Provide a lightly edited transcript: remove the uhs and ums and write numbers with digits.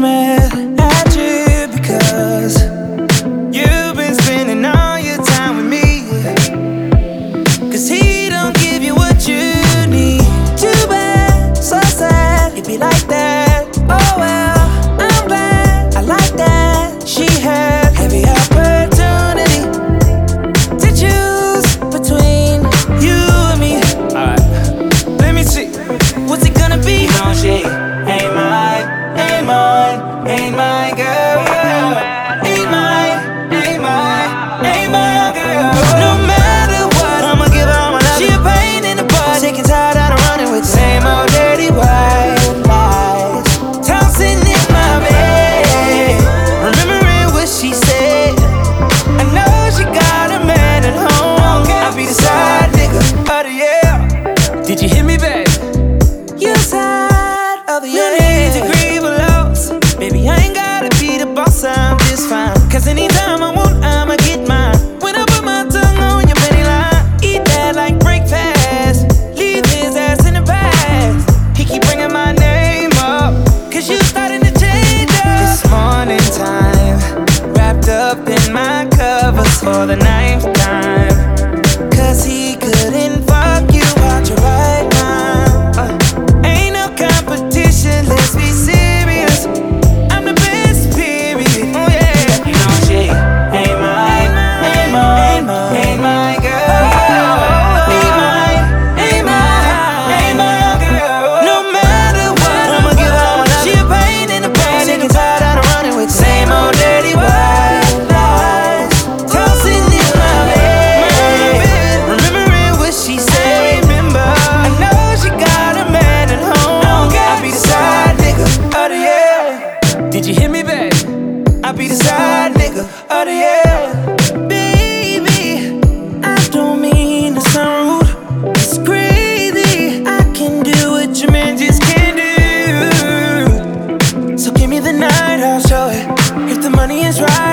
mad at you because you've been spending all your time with me. Cause he don't give you what you need. Too bad, so sad, it be like that. Oh well, I'm glad, I like that. She had every opportunity to choose between you and me. Alright, let me see, what's it gonna be? No, she ain't mine, ain't mine, ain't my girl. Ain't mine, ain't mine, ain't my girl. No matter what, I'ma give her all my love. She a pain in the butt, sick and tired out of running with the same old dirty white lies, tossing in my bed, remembering what she said. I know she got a man at home. I'll be the side nigga of the year. Did you hear me, babe? You side of the year. No need to grieve a loss, baby, I ain't gotta be the boss, I'm just fine. Cause anytime I want, I'ma get mine. When I put my tongue on your penny line, eat that like breakfast, leave his ass in the past. He keep bringing my name up, cause you starting to change up. This morning time, wrapped up in my covers for the 9th time. Cause he couldn't fuck you out your right mind. Ain't no competition, let's be serious. I'm the best, period. Oh yeah. You know she ain't mine, ain't mine, ain't my girl. Ain't mine, ain't mine, ain't my girl. No matter what, I'ma give her all my love. She a pain in the butt, sick and tired out of running with the same old dirty white lies, tossing in my bed, remembering what she said. Remember, I know she got a man at home. I'll be the side nigga of the year. Did you hear me, babe? I'll be the side nigga of the year. Baby, I don't mean to sound rude, it's crazy. I can do what your man just can't do. So give me the night, I'll show it. If the money is right,